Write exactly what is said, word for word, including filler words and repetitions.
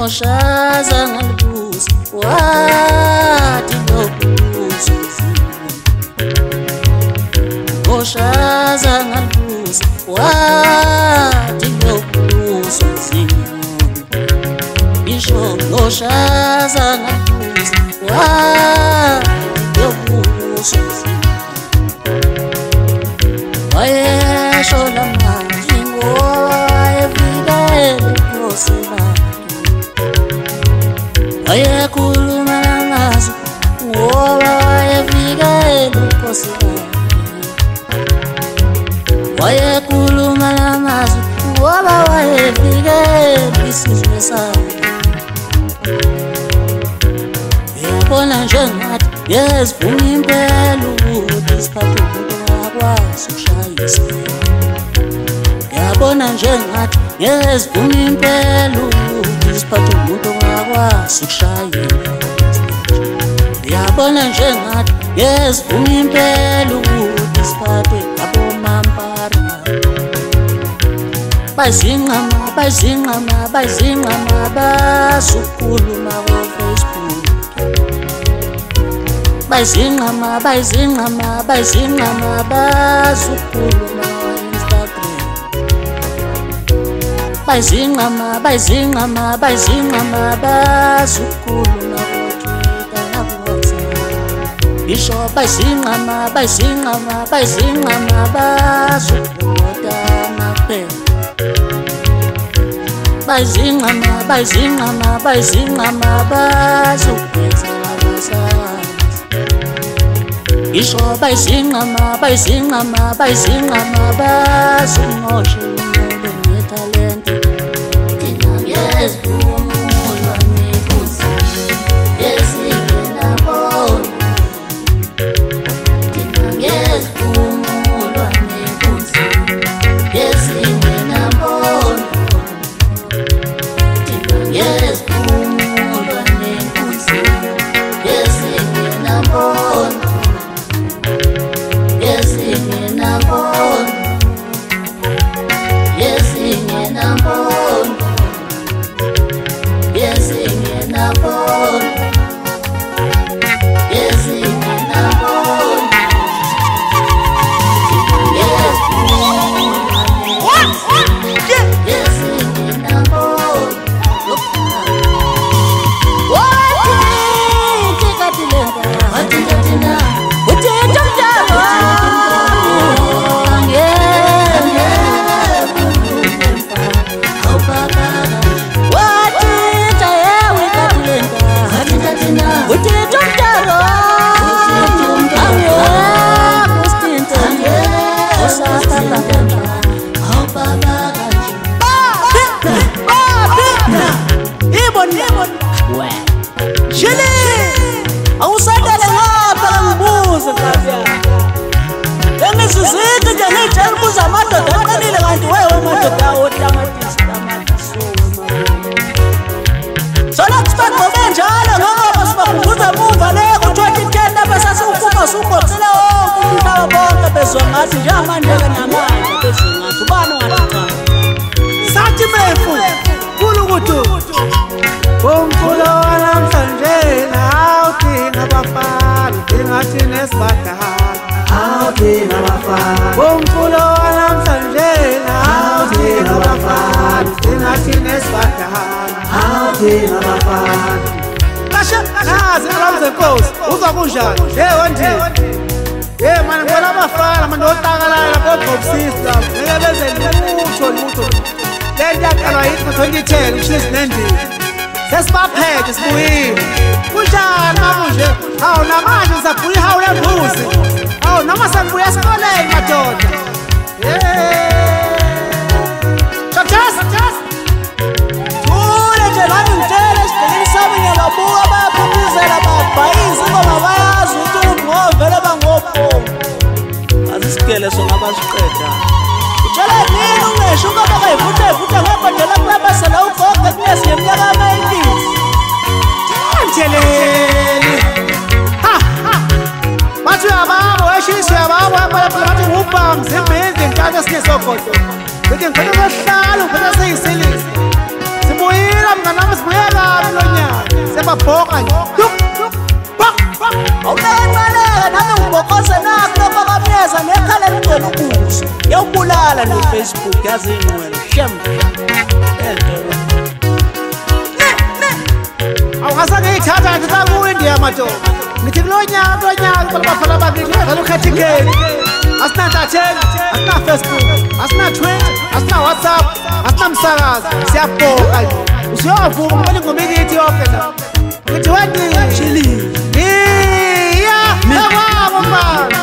ngoshaza ngalibuza wathi lokubuza ngoshaza ngalibuza wathi lokubuza ngisho ngoshaza ngalibuza wathi lokubuza wayesho lamazwi ngowayevikele inkosi bakhe wayekhuluma lamazwi ngoba wayevikele inkosi bakhe wayekhuluma lamazwi ngoba wayevikele isizwe sakhe uyabona njengathi yezivuma impela ukuthi isiphathe umuntu ngakwazi ukushayisa uyabona njengathi yezivuma impela ukuthi isiphathe umuntu ngakwazi ukushayela uyabona njengathi yezivuma impela ukuthi isiphathe abomampara bazinqama bazinqama bazinqama basukhuluma ku-Facebook bazinqama bazinqama bazinqama basukhuluma ku-Instagram bazinqama bazinqama bazinqama basukhuluma ku-Twitter naku-WhatsApp ngisho bazinqama bazinqama bazinqama basukhuluma amaphepha bazinqama bazinqama bazinqama basukwenza abasazi ngisho bazinqama bazinqama bazinqama basumosha umuntu ngethalente thina ngezivumulwa nebuzi yesingenabona thina ngezivumulwa nebuzi yesingenabona Yes, umulwa nenkunzi yesingenabona yesingenabona yesingenabona yesingenabona yesingenabona Yes, umulwa nenkunzi yesingenabona ngathi njengamanje namanje bezingathi ubani ngathi sathi mefu kulukuthi bomfulo namhlanje nawudinga abafana dingathi nesibadala awudinga abafana bomfulo namhlanje nawudinga abafana dingathi nesibadala awudinga abafana kasha nazi alamze Nkosi uzwa kunjani hey wandile Yeah, man, when I'm a fan, I'm not talking about system. Never said mucho, mucho. Then that can I hit for twenty ten, which is ninety. That's my peg, it's muy. Puja, Mamuja. How Namaja is a pretty how I'm losing. Oh, Namasa Puescole, my daughter. Yeah. Just, just. Two legend, I'm jealous. There is something about Boba, Puppies, and about Pais, and about who do more, very asisikele sona basiqeda utshela nini ungesho ngoba kayivuthe vuthe ngabadala kwabasa la ugogo kuyasiye iminyaka ama-eighties thanjeleni ha ha bathi uyababo weshisa uyababo yaphala phela bathi ngubham zimbili ntathu esinesogodo sithi ngifuna ukuyohlala ngifuna seyisilisa sibuyela mnganami sibuyela ubulala nge-Facebook yazi wena shem entelo awukasange ithatha nje sakuwindiya madoda ngithi kulonyaka kulonyaka balabafana bakithi balukhathingeni asinantatheli asina-Facebook asina-Twitter asina-WhatsApp asinamsakazi siyabhoka usiyovuma kumele ingoma ikithi yonke la ngithi wendishili iya yakwabo mfana